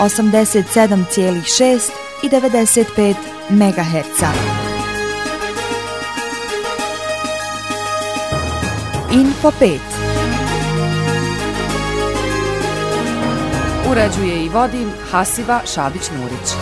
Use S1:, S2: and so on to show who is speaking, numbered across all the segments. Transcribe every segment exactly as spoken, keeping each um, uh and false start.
S1: osamdeset sedam zarez šest i devedeset pet megaherca. Info pet.
S2: Uređuje i vodi Hasiba Šabić-Nurić.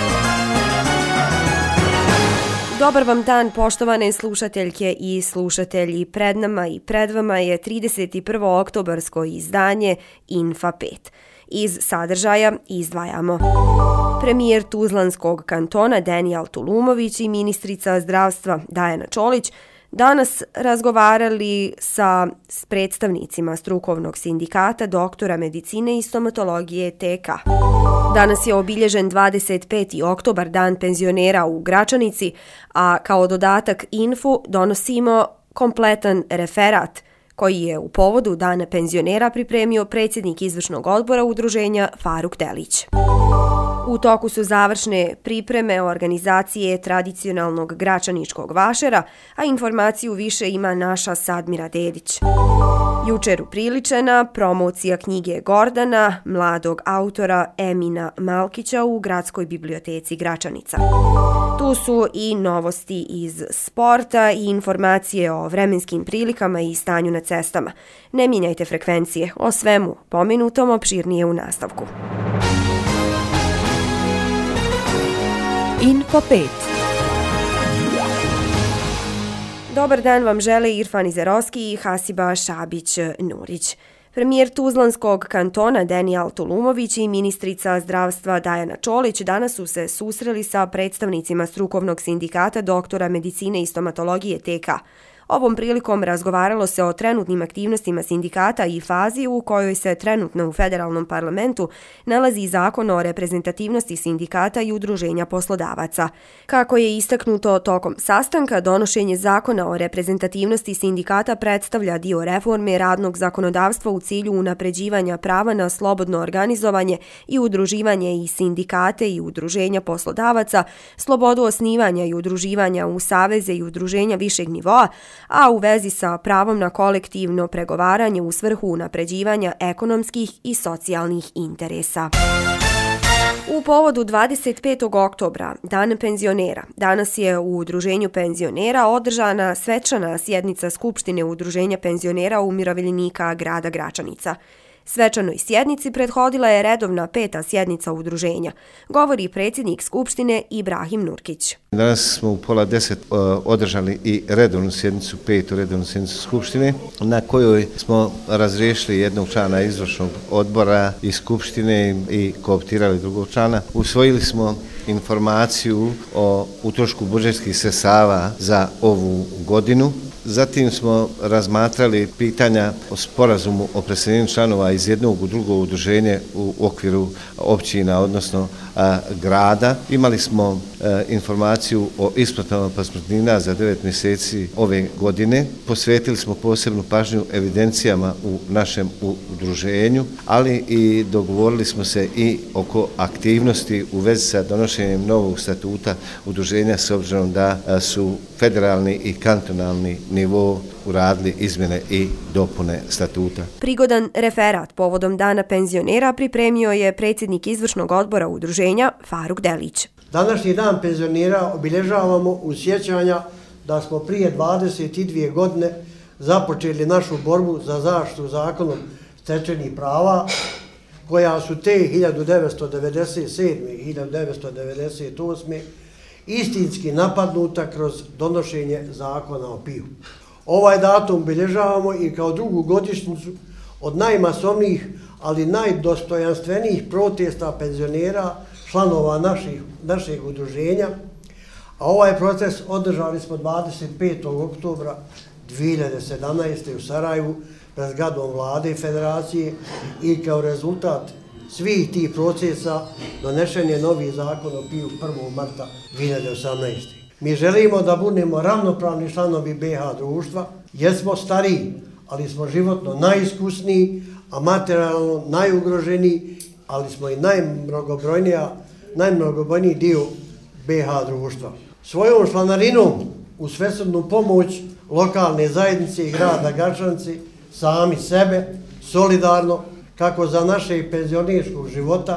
S2: Dobar vam dan, poštovane slušateljke i slušatelji. Pred nama i pred vama je trideset prvo oktobarsko izdanje Infa pet. Iz sadržaja izdvajamo: premijer Tuzlanskog kantona Denijal Tulumović i ministrica zdravstva Dajana Čolić danas razgovarali sa predstavnicima strukovnog sindikata doktora medicine i stomatologije T K. Danas je obilježen dvadeset peti oktobar, dan penzionera u Gračanici, a kao dodatak Infu donosimo kompletan referat koji je u povodu Dana penzionera pripremio predsjednik izvršnog odbora udruženja Faruk Delić. U toku su završne pripreme organizacije tradicionalnog gračaničkog vašera, a informaciju više ima naša Sadmira Dedić. Jučer upriličena promocija knjige Gordana, mladog autora Emina Malkića u Gradskoj biblioteci Gračanica. Tu su i novosti iz sporta i informacije o vremenskim prilikama i stanju na cestama. Ne mijenjajte frekvencije, o svemu pomenutom opširnije u nastavku.
S1: Info pet.
S2: Dobar dan vam žele Irfan Izerovski i Hasiba Šabić-Nurić. Premijer Tuzlanskog kantona Denijal Tulumović i ministrica zdravstva Dajana Čolić danas su se susreli sa predstavnicima strukovnog sindikata doktora medicine i stomatologije T K. Ovom prilikom razgovaralo se o trenutnim aktivnostima sindikata i fazi u kojoj se trenutno u federalnom parlamentu nalazi zakon o reprezentativnosti sindikata i udruženja poslodavaca. Kako je istaknuto tokom sastanka, donošenje zakona o reprezentativnosti sindikata predstavlja dio reforme radnog zakonodavstva u cilju unapređivanja prava na slobodno organizovanje i udruživanje i sindikate i udruženja poslodavaca, slobodu osnivanja i udruživanja u saveze i udruženja višeg nivoa, a u vezi sa pravom na kolektivno pregovaranje u svrhu unapređivanja ekonomskih i socijalnih interesa. U povodu dvadeset petog oktobra, Dan penzionera, danas je u Udruženju penzionera održana svečana sjednica Skupštine Udruženja penzionera umirovljenika grada Gračanica. Svečanoj sjednici prethodila je redovna peta sjednica udruženja, govori predsjednik Skupštine Ibrahim Nurkić.
S3: Danas smo u pola deset održali i redovnu sjednicu, petu redovnu sjednicu Skupštine, na kojoj smo razriješili jednog člana izvršnog odbora i Skupštine i kooptirali drugog člana. Usvojili smo informaciju o utrošku budžetskih sredstava za ovu godinu. Zatim smo razmatrali pitanja o sporazumu o preseljenju članova iz jednog u drugo udruženje u okviru općina, odnosno a, grada. Imali smo a, informaciju o isplatama posmrtnina za devet mjeseci ove godine. Posvetili smo posebnu pažnju evidencijama u našem udruženju, ali i dogovorili smo se i oko aktivnosti u vezi sa donošenjem novog statuta udruženja, s obzirom da a, su federalni i kantonalni nivo uradili izmjene i dopune statuta.
S2: Prigodan referat povodom Dana penzionera pripremio je predsjednik izvršnog odbora udruženja Faruk Delić.
S4: Današnji dan penzionera obilježavamo u sjećanja da smo prije dvadeset dvije godine započeli našu borbu za zaštitu zakonom stečenih prava, koja su te hiljadu devetsto devedeset sedme i hiljadu devetsto devedeset osme istinski napadnuta kroz donošenje zakona o P I U. Ovaj datum obilježavamo i kao drugu godišnjicu od najmasovnijih, ali najdostojanstvenijih protesta penzionera, članova naših, našeg udruženja, a ovaj proces održali smo dvadeset petog oktobra dvije hiljade sedamnaeste. u Sarajevu pred zgradom vlade i federacije i kao rezultat svih tih procesa donešen je novi zakon o P I U prvog marta dvije hiljade osamnaeste. Mi želimo da budemo ravnopravni članovi B H društva, jer smo stariji, ali smo životno najiskusniji, a materijalno najugroženiji, ali smo i najmnogobrojnija, najmnogobrojniji dio B H društva. Svojom članarinom u svesrdnu pomoć lokalne zajednice i grada Gračanice sami sebe solidarno kako za našeg penzionerskog života,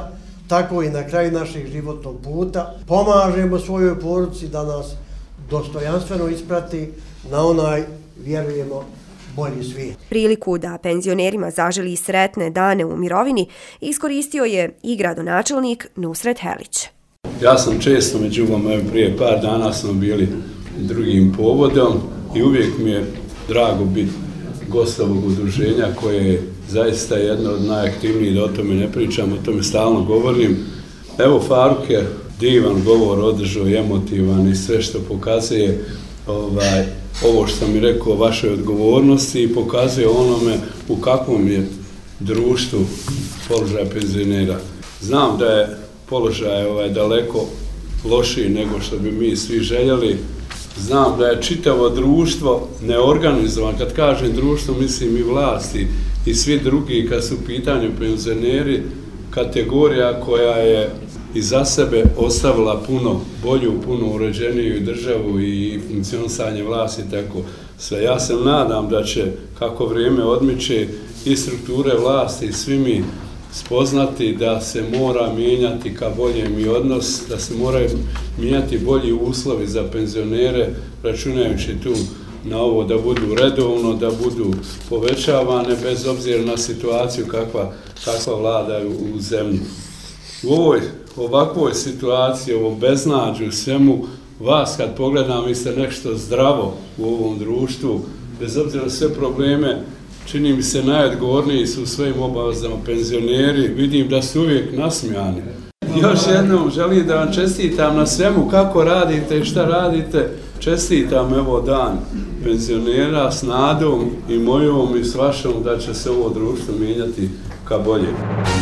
S4: tako i na kraju našeg životnog puta. Pomažemo svojoj porodici da nas dostojanstveno isprati na onaj, vjerujemo, bolji svijet.
S2: Priliku da penzionerima zaželi sretne dane u mirovini iskoristio je i gradonačelnik Nusret Helić.
S5: Ja sam često među vama, prije par dana smo bili drugim povodom i uvijek mi je drago biti gost ovog udruženja koje je zaista jedno od najaktivnijih, da o tome ne pričam, o tome stalno govorim. Evo, Faruk je divan govor održao i emotivan i sve što pokazuje ovaj, ovo što sam mi rekao o vašoj odgovornosti i pokazuje onome u kakvom je društvu položaj penzionera. Znam da je položaj ovaj, daleko lošiji nego što bi mi svi željeli. Znam da je čitavo društvo neorganizovano. Kad kažem društvo, mislim i vlasti i svi drugi, kad su u pitanju penzioneri, kategorija koja je iza sebe ostavila puno bolju, puno uređeniju državu i funkcionisanje vlasti, tako sve. Ja se nadam da će, kako vrijeme odmiče, i strukture vlasti i svi mi spoznati da se mora mijenjati ka boljem i odnos, da se moraju mijenjati bolji uslovi za penzionere, računajući tu na ovo da budu redovno, da budu povećavane bez obzira na situaciju kakva, kakva vlada u zemlji. U ovoj ovakvoj situaciji, ovom beznađu, svemu, vas kad pogledam, vi ste nešto zdravo u ovom društvu, bez obzira na sve probleme, čini mi se najodgovorniji su u svojim obavezama penzioneri, vidim da su uvijek nasmijani. Još jednom želim da vam čestitam na svemu kako radite i šta radite. Čestitam evo dan penzionera s nadom i mojom i s vašom da će se ovo društvo mijenjati ka bolje.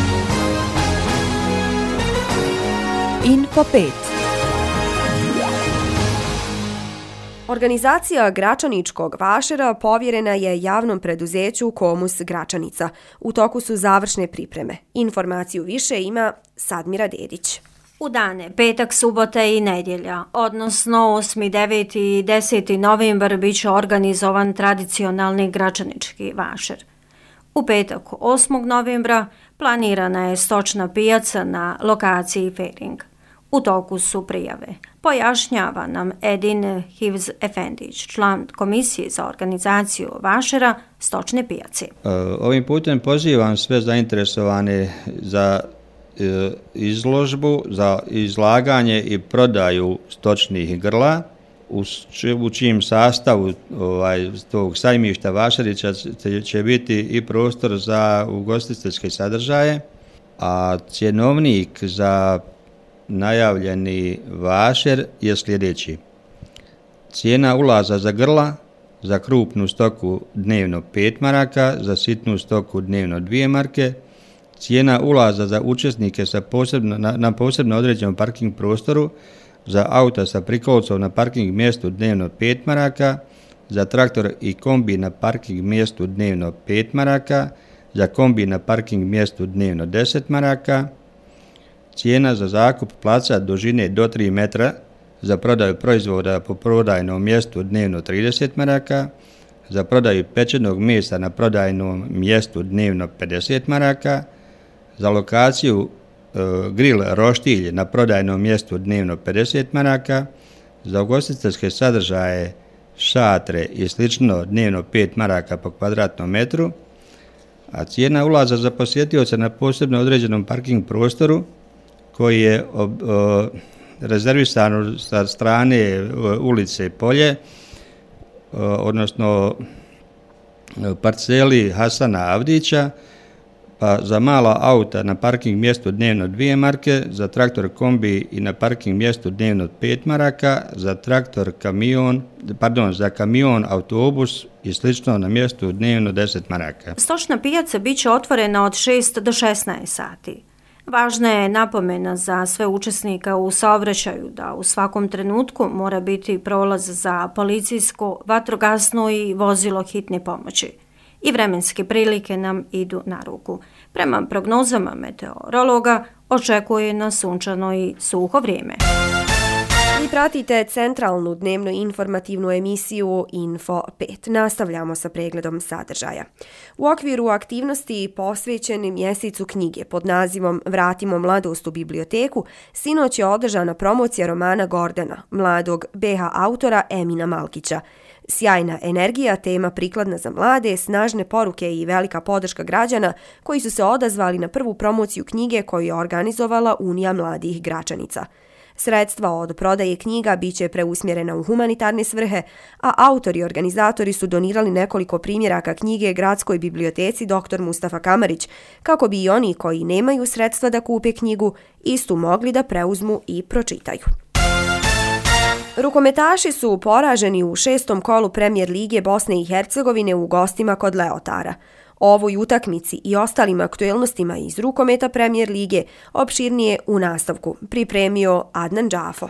S1: Info pet.
S2: Organizacija Gračaničkog vašera povjerena je javnom preduzeću Komus Gračanica. U toku su završne pripreme. Informaciju više ima Sadmira Dedić.
S6: U dane petak, subota i nedjelja, odnosno osmi, deveti i deseti novembar, bit će organizovan tradicionalni gračanički vašer. U petak, osmog novembra, planirana je stočna pijaca na lokaciji Fering. U toku su prijave. Pojašnjava nam Edin Hivz Efendić, član komisije za organizaciju vašera stočne pijace.
S7: Ovim putem pozivam sve zainteresovane za izložbu, za izlaganje i prodaju stočnih grla, u čijim sastavu ovaj, tog sajmišta Vašarića će biti i prostor za ugostiteljske sadržaje, a cjenovnik za najavljeni vašer je sljedeći. Cijena ulaza za grla, za krupnu stoku dnevno pet maraka, za sitnu stoku dnevno dvije marke, cijena ulaza za učesnike sa posebno, na, na posebno određenom parking prostoru, za auta sa prikolcom na parking mjestu dnevno pet maraka, za traktor i kombi na parking mjestu dnevno pet maraka, za kombi na parking mjestu dnevno deset maraka, cijena za zakup placa dužine do tri metra, za prodaju proizvoda po prodajnom mjestu dnevno trideset maraka, za prodaju pečenog mesa na prodajnom mjestu dnevno pedeset maraka, za lokaciju e, grill roštilj na prodajnom mjestu dnevno pedeset maraka, za ugostiteljske sadržaje, šatre i slično dnevno pet maraka po kvadratnom metru, a cijena ulaza za posjetioca na posebno određenom parking prostoru koji je o, o, rezervisan sa strane ulice Polje, o, odnosno parceli Hasana Avdića, pa za mala auta na parking mjestu dnevno dvije marke, za traktor kombi i na parking mjestu dnevno pet maraka, za traktor kamion, pardon, za kamion, autobus i slično na mjestu dnevno deset maraka.
S6: Stočna pijaca bit će otvorena od šest do šesnaest sati. Važna je napomena za sve učesnike u saobraćaju da u svakom trenutku mora biti prolaz za policijsko, vatrogasno i vozilo hitne pomoći. I vremenske prilike nam idu na ruku. Prema prognozama meteorologa očekuje nas sunčano i suho vrijeme.
S2: Vi pratite centralnu dnevno informativnu emisiju Info pet. Nastavljamo sa pregledom sadržaja. U okviru aktivnosti posvećen mjesecu knjige pod nazivom Vratimo mladost u biblioteku, sinoć je održana promocija romana Gordana, mladog be ha autora Emina Malkića. Sjajna energija, tema prikladna za mlade, snažne poruke i velika podrška građana koji su se odazvali na prvu promociju knjige koju je organizovala Unija mladih Gračanica. Sredstva od prodaje knjiga biće preusmjerena u humanitarne svrhe, a autori i organizatori su donirali nekoliko primjeraka knjige Gradskoj biblioteci doktor Mustafa Kamarić, kako bi i oni koji nemaju sredstva da kupe knjigu istu mogli da preuzmu i pročitaju. Rukometaši su poraženi u šestom kolu Premijer lige Bosne i Hercegovine u gostima kod Leotara. O ovoj utakmici i ostalim aktuelnostima iz rukometa Premijer lige opširnije u nastavku pripremio Adnan Džafo.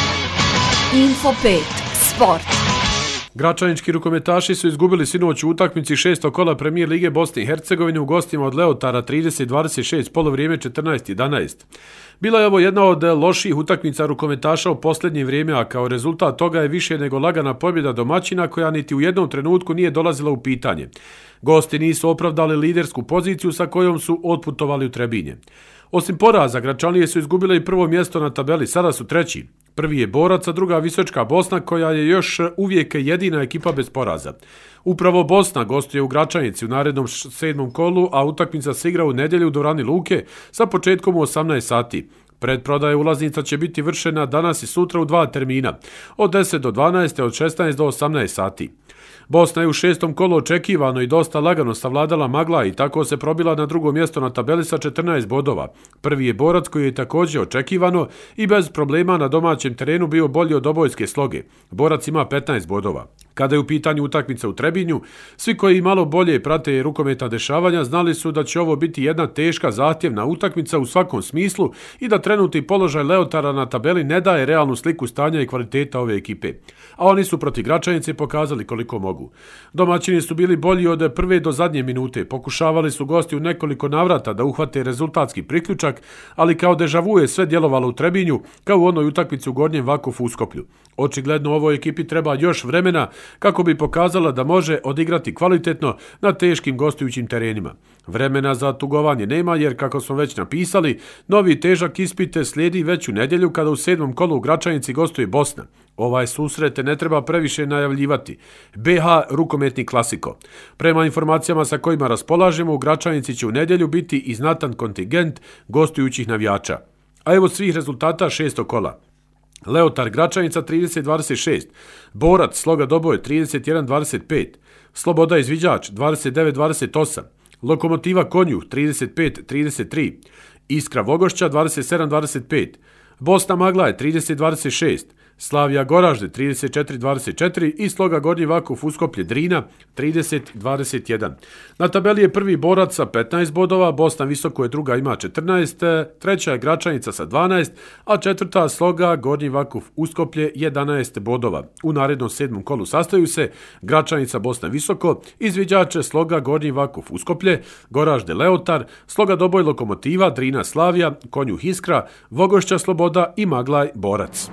S1: Info pet. Sport.
S8: Gračanički rukometaši su izgubili sinoć u utakmici šestog kola Premijer lige Bosne i Hercegovine u gostima od Leotara trideset dvadeset šest, polovrijeme četrnaest jedanaest. Bila je ovo jedna od loših utakmica rukometaša u posljednje vrijeme, a kao rezultat toga je više nego lagana pobjeda domaćina koja niti u jednom trenutku nije dolazila u pitanje. Gosti nisu opravdali lidersku poziciju sa kojom su otputovali u Trebinje. Osim poraza, Gračanije su izgubile i prvo mjesto na tabeli, sada su treći. Prvi je Borac, a druga Visočka Bosna koja je još uvijek jedina ekipa bez poraza. Upravo Bosna gostuje u Gračanici u narednom sedmom kolu, a utakmica se igra u nedjelju u dvorani Luke sa početkom u osamnaest sati. Predprodaja ulaznica će biti vršena danas i sutra u dva termina, od deset do dvanaest, od šesnaest do osamnaest sati. Bosna je u šestom kolu očekivano i dosta lagano savladala magla i tako se probila na drugo mjesto na tabeli sa četrnaest bodova. Prvi je Borac koji je također očekivano i bez problema na domaćem terenu bio bolji od obojske sloge. Borac ima petnaest bodova. Kada je u pitanju utakmica u Trebinju, svi koji malo bolje prate rukometa dešavanja znali su da će ovo biti jedna teška zahtjevna utakmica u svakom smislu i da trenutni položaj Leotara na tabeli ne daje realnu sliku stanja i kvaliteta ove ekipe. A oni su protiv Gračanice pokazali koliko mogu. Domaćini su bili bolji od prve do zadnje minute, pokušavali su gosti u nekoliko navrata da uhvate rezultatski priključak, ali kao dežavu je sve djelovalo u Trebinju, kao u onoj utakmici u Gornjem Vakofu u Skoplju. Očigledno ovoj ekipi treba još vremena kako bi pokazala da može odigrati kvalitetno na teškim gostujućim terenima. Vremena za tugovanje nema jer, kako smo već napisali, novi težak ispit slijedi već u nedjelju kada u sedmom kolu u Gračanici gostuje Bosna. Ovaj susret ne treba previše najavljivati. be ha rukometni klasiko. Prema informacijama sa kojima raspolažemo, u Gračanici će u nedjelju biti i znatan kontingent gostujućih navijača. A evo svih rezultata šestog kola. Leotar Gračanica trideset dvadeset šest, Borac Sloga Doboj trideset jedan dvadeset pet, Sloboda Izviđač dvadeset devet dvadeset osam, Lokomotiva Konjuh trideset pet trideset tri, Iskra Vogošća dvadeset sedam dvadeset pet, Bosna Maglaje trideset dvadeset šest, Slavija Goražde trideset četiri dvadeset četiri i Sloga Gornji Vakuf Uskoplje Drina trideset dvadeset jedan. Na tabeli je prvi Borac sa petnaest bodova, Bosna Visoko je druga, ima četrnaest, treća je Gračanica sa dvanaest, a četvrta Sloga Gornji Vakuf Uskoplje jedanaest bodova. U narednom sedmom kolu sastaju se Gračanica Bosna Visoko, Izviđače Sloga Gornji Vakuf Uskoplje, Goražde Leotar, Sloga Doboj Lokomotiva, Drina Slavija, Konjuh Iskra, Vogošća Sloboda i Maglaj Borac.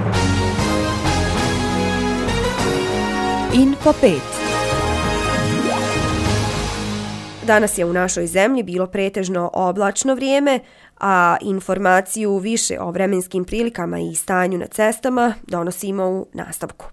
S1: Info pet.
S2: Danas je u našoj zemlji bilo pretežno oblačno vrijeme, a informaciju više o vremenskim prilikama i stanju na cestama donosimo u nastavku.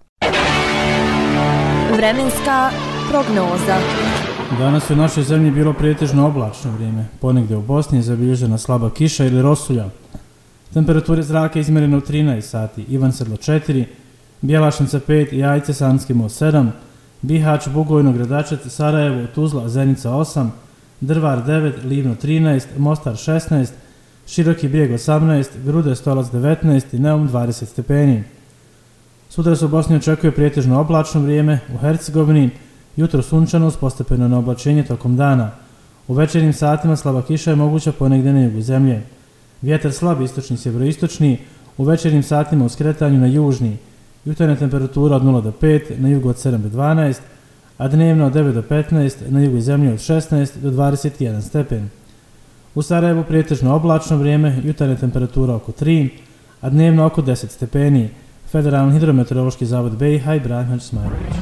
S1: Vremenska prognoza.
S9: Danas je u našoj zemlji bilo pretežno oblačno vrijeme. Ponegdje u Bosni je zabilježena slaba kiša ili rosulja. Temperature zraka izmjerene u trinaest sati, Ivan Sedlo četiri, Bjelašnica pet, Jajce, Sanski most sedam, Bihać, Bugojno, Gradačac, Sarajevo, Tuzla, Zenica osam, Drvar devet, Livno trinaest, Mostar šesnaest, Široki Brijeg osamnaest, Grude, Stolac devetnaest i Neum dvadeset stepeni. Sutra se u Bosni očekuje pretežno oblačno vrijeme, u Hercegovini jutro sunčano uz postepeno neoblačenje tokom dana. U večernjim satima slaba kiša je moguća ponegdje na jugu zemlje. Vjetar slab istočni sjeveroistočni, u večernjim satima u skretanju na južni. Jutarnja temperatura od nula do pet, na jugu od sedam do dvanaest, a dnevno od devet do petnaest, na jugu zemlje od šesnaest do dvadeset jedan stepen. U Sarajevu pretežno oblačno vrijeme, jutarnja temperatura oko tri, a dnevno oko deset stepeni. Federalni hidrometeorološki zavod B i H i Branko Smajlović.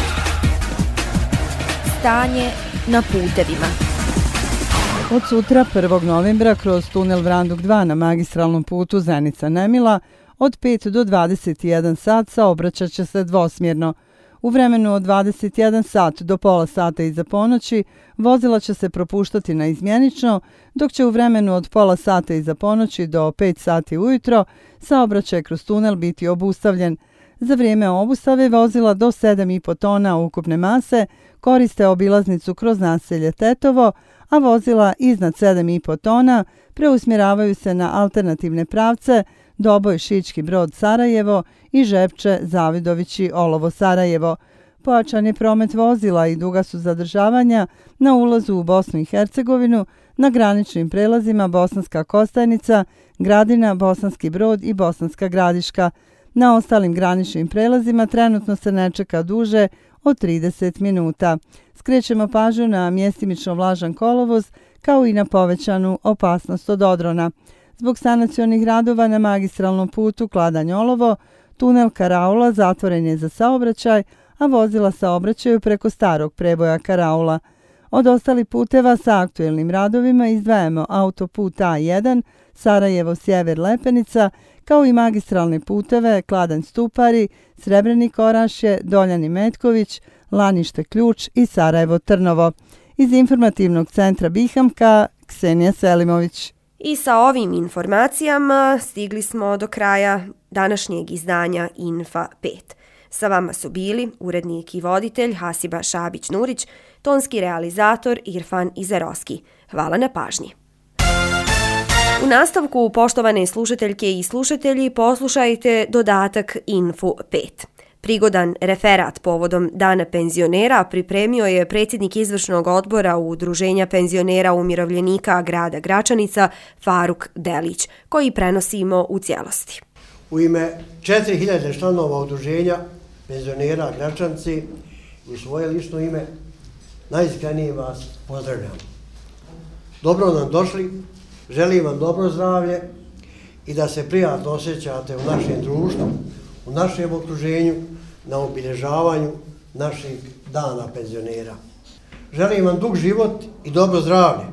S1: Stanje na putevima.
S10: Od sutra prvog novembra kroz tunel Vranduk dva na magistralnom putu Zenica-Nemila od pet do dvadeset jedan sat saobraćat će se dvosmjerno. U vremenu od dvadeset jedan sat do pola sata iza ponoći vozila će se propuštati na izmjenično, dok će u vremenu od pola sata iza ponoći do pet sati ujutro saobraćaj kroz tunel biti obustavljen. Za vrijeme obustave vozila do sedam i po tona ukupne mase koriste obilaznicu kroz naselje Tetovo, a vozila iznad sedam i po tona preusmjeravaju se na alternativne pravce Doboj Šički Brod Sarajevo i Žepče Zavidovići Olovo Sarajevo. Pojačan je promet vozila i duga su zadržavanja na ulazu u Bosnu i Hercegovinu na graničnim prelazima Bosanska Kostajnica, Gradina, Bosanski Brod i Bosanska Gradiška. Na ostalim graničnim prelazima trenutno se ne čeka duže od trideset minuta. Skrećemo pažnju na mjestimično vlažan kolovoz kao i na povećanu opasnost od odrona. Zbog sanacionih radova na magistralnom putu Kladanj-Olovo, tunel Karaula zatvoren je za saobraćaj, a vozila saobraćaju preko starog preboja Karaula. Od ostalih puteva sa aktuelnim radovima izdvajamo autoput A jedan, Sarajevo Sjever Lepenica, kao i magistralne puteve Kladanj-Stupari, Srebrenik Orašje, Doljani Metković, Lanište Ključ i Sarajevo Trnovo. Iz informativnog centra Bihamka, Ksenija Selimović.
S2: I sa ovim informacijama stigli smo do kraja današnjeg izdanja Infa pet. Sa vama su bili urednik i voditelj Hasiba Šabić-Nurić, tonski realizator Irfan Izeroski. Hvala na pažnji. U nastavku, poštovane slušateljke i slušatelji, poslušajte dodatak Infu pet. Prigodan referat povodom Dana penzionera pripremio je predsjednik izvršnog odbora Udruženja penzionera umirovljenika grada Gračanica Faruk Delić, koji prenosimo u cijelosti.
S4: U ime četiri hiljade članova Udruženja penzionera Gračanci i u svoje lično ime najiskrenije vas pozdravljam. Dobro nam došli, želim vam dobro zdravlje i da se prijatno osjećate u našem društvu, u našem okruženju, na obilježavanju našeg Dana penzionera. Želim vam dug život i dobro zdravlje,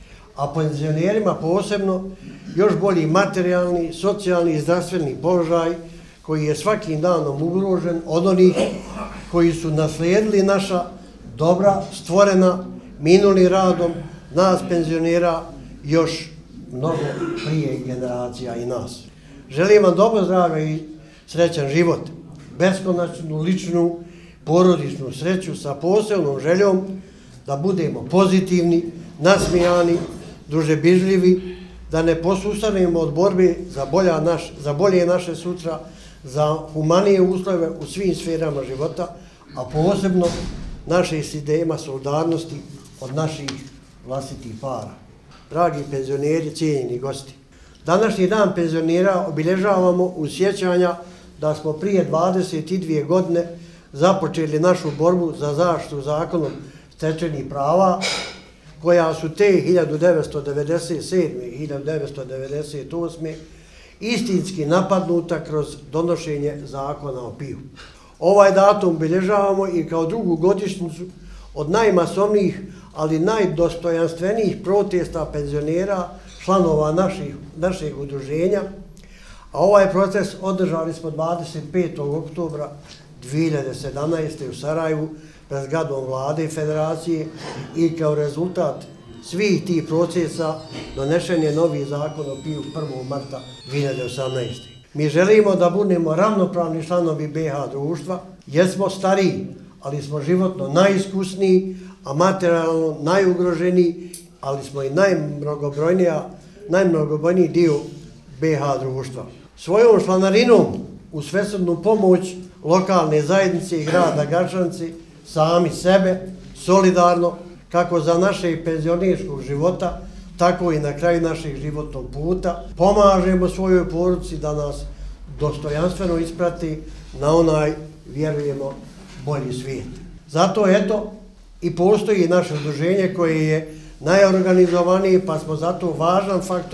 S4: a penzionerima posebno još bolji materijalni, socijalni i zdravstveni položaj koji je svakim danom ugrožen od onih koji su naslijedili naša dobra stvorena minuli radom nas penzionera još mnogo prije generacija i nas. Želim vam dobro zdravlje i srećan život, beskonačnu ličnu porodičnu sreću sa posebnom željom da budemo pozitivni, nasmijani, družebižljivi, da ne posustanemo od borbe za, bolja naš, za bolje naše sutra, za humanije uslove u svim sferama života, a posebno naše sistema solidarnosti od naših vlastitih para. Dragi penzioneri, cijenjeni gosti, današnji dan penzionera obilježavamo u sjećanja da smo prije dvadeset dvije godine započeli našu borbu za zaštitu zakonom stečenih prava, koja su te hiljadu devetsto devedeset sedme i hiljadu devetsto devedeset osme istinski napadnuta kroz donošenje zakona o P I U. Ovaj datum obilježavamo i kao drugu godišnjicu od najmasovnijih, ali najdostojanstvenijih protesta penzionera, članova naših, našeg udruženja, a ovaj proces održali smo dvadeset petog oktobra dvije hiljade sedamnaeste. u Sarajevu pred zgradom vlade i federacije i kao rezultat svih tih procesa donešen je novi zakon o P I U prvog marta dvije hiljade osamnaeste. Mi želimo da budemo ravnopravni članovi B H društva, jer smo stariji, ali smo životno najiskusniji, a materijalno najugroženiji, ali smo i najmnogobrojnija, najmnogobrojniji dio B H društva. Svojom članarinom u svesrdnu pomoć lokalne zajednice i grada Gračanci sami sebe, solidarno, kako za naše penzionerskog života, tako i na kraju našeg životnog puta, pomažemo svojoj porodici da nas dostojanstveno isprati na onaj, vjerujemo, bolji svijet. Zato eto i postoji naše udruženje koje je najorganizovanije, pa smo zato važan faktor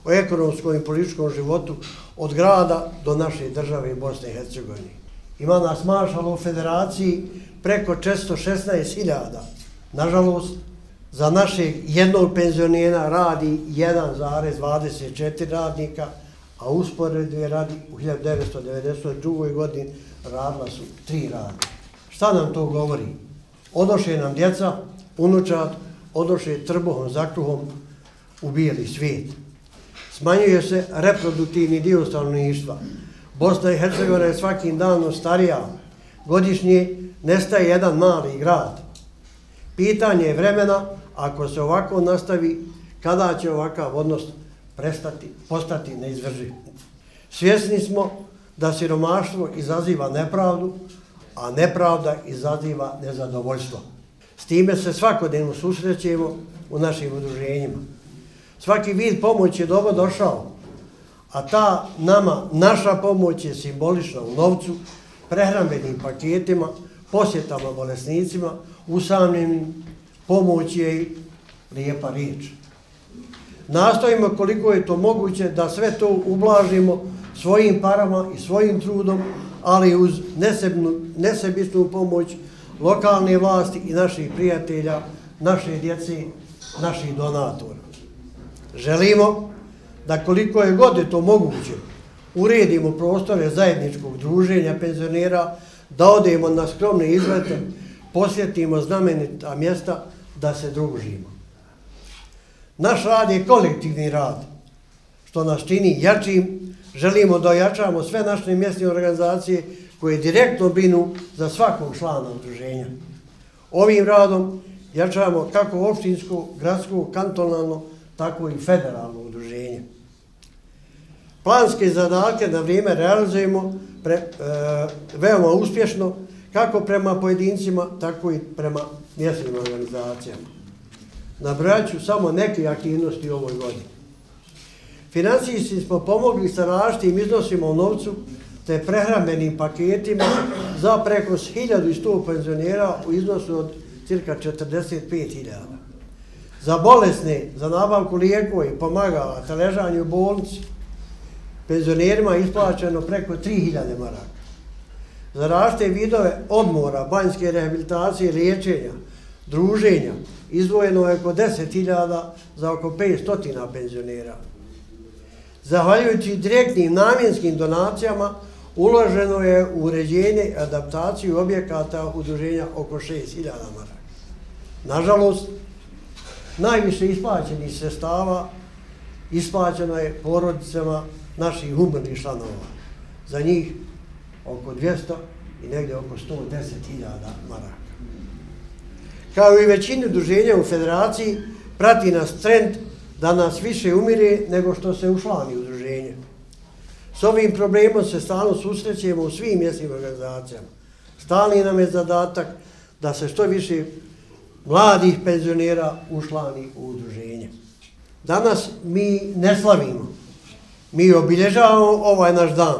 S4: o ekonomskom i političkom životu od grada do naše države Bosne i Hercegovine. Ima nas maršalo u federaciji preko četiristo šesnaest hiljada. Nažalost, za našeg jednog penzionera radi jedan zarez dvadeset četiri radnika, a usporedbe radi u hiljadu devetsto devedeset drugoj godini radila su tri radnika. Šta nam to govori? Odoše nam djeca, unučad, odoše trbuhom za kruhom u bijeli svijet. Smanjuje se reproduktivni dio stanovništva. Bosna i Hercegovina je svakim danom starija. Godišnje nestaje jedan mali grad. Pitanje je vremena, ako se ovako nastavi, kada će ovakav odnos prestati, postati neizvrživ. Svjesni smo da siromaštvo izaziva nepravdu, a nepravda izaziva nezadovoljstvo. S time se svakodnevno susrećemo u našim udruženjima. Svaki vid pomoći je dobro došao, a ta nama, naša pomoć je simbolična u novcu, prehrambenim paketima, posjetama bolesnicima, usamljenim, pomoć je i lijepa riječ. Nastojimo koliko je to moguće da sve to ublažimo svojim parama i svojim trudom, ali uz nesebnu, nesebičnu pomoć lokalne vlasti i naših prijatelja, naše djece, naših donatora. Želimo da koliko je god je to moguće uredimo prostore zajedničkog druženja penzionera, da odemo na skromne izlete, posjetimo znamenita mjesta, da se družimo. Naš rad je kolektivni rad, što nas čini jačim. Želimo da ojačamo sve naše mjesne organizacije koje direktno brinu za svakog člana udruženja. Ovim radom jačamo kako opštinsko, gradsko, kantonalno, tako i federalno udruženje. Planske zadatke na vrijeme realizujemo pre, e, veoma uspješno, kako prema pojedincima, tako i prema mjesnim organizacijama. Nabrojat ću samo neke aktivnosti u ovoj godini. Financijski smo pomogli sa različitim iznosima u novcu te prehrambenim paketima za preko hiljadu sto penzionera u iznosu od cirka četrdeset pet hiljada. Za bolesne, za nabavku lijekova i pomagala, te ležanje u bolnici, penzionerima je isplaćeno preko tri hiljade maraka. Za različite vidove odmora, banjske rehabilitacije, liječenja, druženja, izdvojeno je oko deset hiljada za oko petsto penzionera. Zahvaljujući direktnim namjenskim donacijama, uloženo je u uređenje i adaptaciju objekata udruženja oko šest hiljada maraka. Nažalost, najviše isplaćenih sredstava isplaćeno je porodicama naših umrlih članova. Za njih oko dvjesto i negdje oko sto deset hiljada maraka. Kao i većini udruženja u federaciji, prati nas trend da nas više umire nego što se učlani udruženje. S ovim problemom se stalno susrećemo u svim mjesnim organizacijama. Stalni nam je zadatak da se što više mladih penzionera učlani u udruženje. Danas mi ne slavimo, mi obilježavamo ovaj naš dan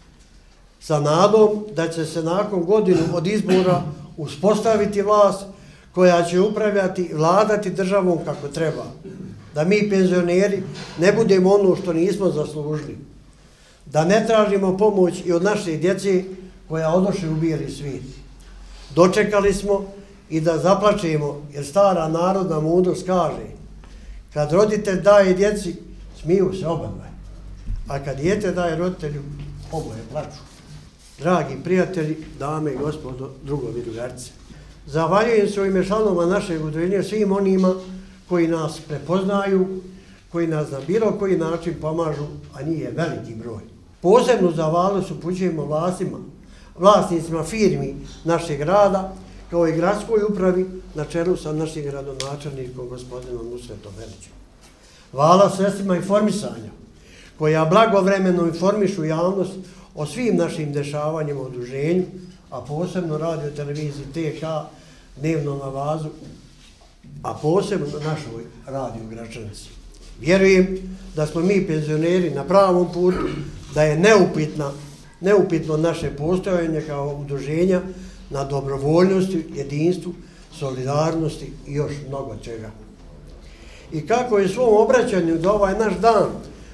S4: sa nadom da će se nakon godinu od izbora uspostaviti vlast koja će upravljati i vladati državom kako treba. Da mi penzioneri ne budemo ono što nismo zaslužili. Da ne tražimo pomoć i od naše djece koja odoše u bijeli svijet. Dočekali smo i da zaplačemo, jer stara narodna mudrost kaže: kad roditelj daje djeci, smiju se oboje, a kad dijete daje roditelju, oboje plaču. Dragi prijatelji, dame i gospodo, drugovi, drugarice, zahvaljujem se u ime članova našeg udruženja svim onima koji nas prepoznaju, koji nas na bilo koji način pomažu, a nije veliki broj. Posebnu zahvalnost upućujemo vlastima, vlasnicima firmi našeg grada, kao i gradskoj upravi na čelu sa našim gradonačelnikom gospodinom Nusretom Velićem. Hvala sredstvima informisanja, koja blagovremeno informišu javnost o svim našim dešavanjima u udruženju, a posebno radio televiziji T K, dnevno na vazu, a posebno na našoj radio Gračanici. Vjerujem da smo mi penzioneri na pravom putu, da je neupitna, neupitno naše postojanje kao udruženja na dobrovoljnosti, jedinstvu, solidarnosti i još mnogo čega. I kako je u svom obraćanju za ovaj naš dan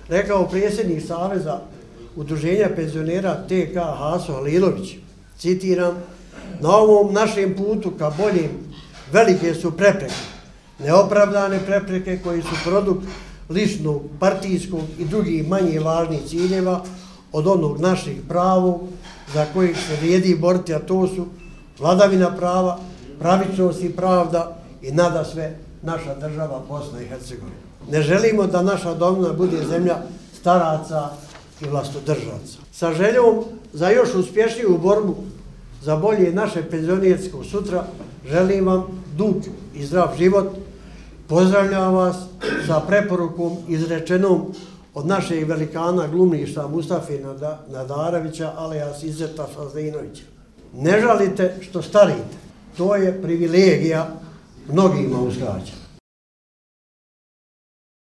S4: rekao predsjednik Saveza udruženja penzionera T K Haso Halilović, citiram, na ovom našem putu ka boljem velike su prepreke, neopravdane prepreke koji su produkt ličnog, partijskog i drugih manje važnih ciljeva od onog naših pravog za kojih se vrijedi boriti, a to su vladavina prava, pravičnost i pravda i nada sve naša država Bosna i Hercegovina. Ne želimo da naša domovina bude zemlja staraca i vlastodržaca. Sa željom za još uspješniju borbu za bolje naše penzionersko sutra želim vam dug i zdrav život. Pozdravljam vas sa preporukom izrečenom od našeg velikana glumništva Mustafe Nadarevića, alias Izeta Fazlinovića. Ne žalite što starite, to je privilegija mnogima uskraćena.